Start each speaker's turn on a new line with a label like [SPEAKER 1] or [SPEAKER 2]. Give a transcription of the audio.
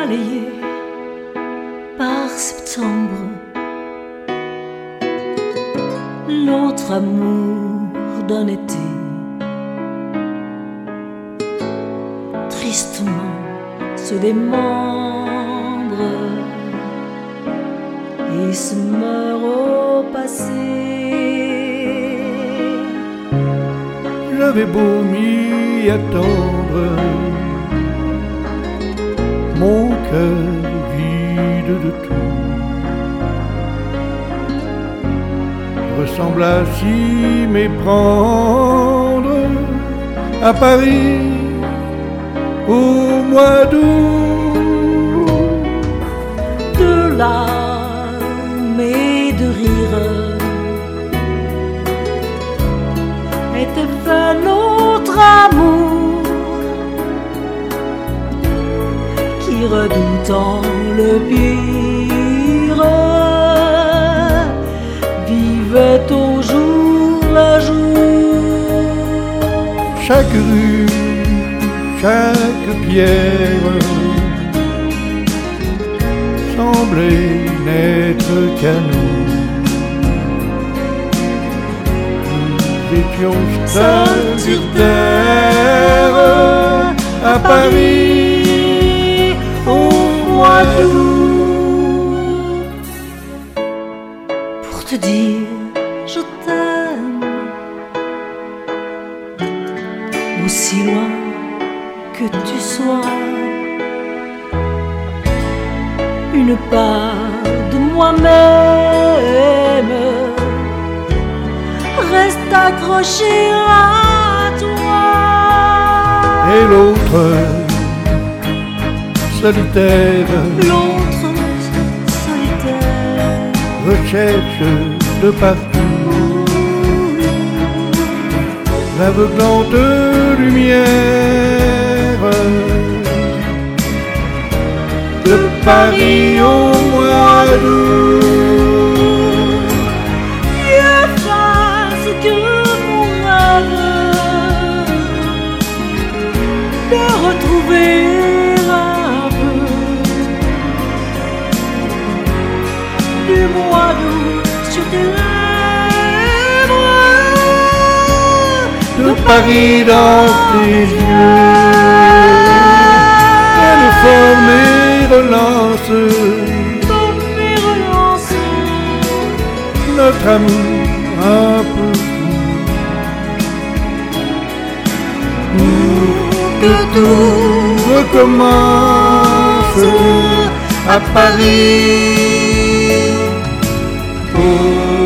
[SPEAKER 1] balayé par septembre. L'autre amour d'un été tristement se démembre et se meurt au passé.
[SPEAKER 2] J'avais beau m'y attendre, mon cœur vide de tout ressemble à s'y méprendre à Paris au mois d'août.
[SPEAKER 1] De larmes et de rires était vain notre amour, qui redoutant le pire vivait au jour le jour.
[SPEAKER 2] Chaque rue, chaque pierre semblait n'être qu'à nous. Nous étions seuls sur terre à Paris au mois d'août.
[SPEAKER 1] Pour te dire je t'aime, aussi loin que tu sois, une part de moi-même reste accrochée à toi.
[SPEAKER 2] Et l'autre, solitaire,
[SPEAKER 1] L'autre solitaire
[SPEAKER 2] recherche de partout l'aveuglante lumière de Paris au mois d'août.
[SPEAKER 1] qui efface que mon rêve de retrouver un peu du mois d'août sur tes lèvres,
[SPEAKER 2] De Paris dans tes yeux, et de former relance
[SPEAKER 1] dans mes relances,
[SPEAKER 2] notre amour un peu fou. Que tout recommence à Paris. Oh.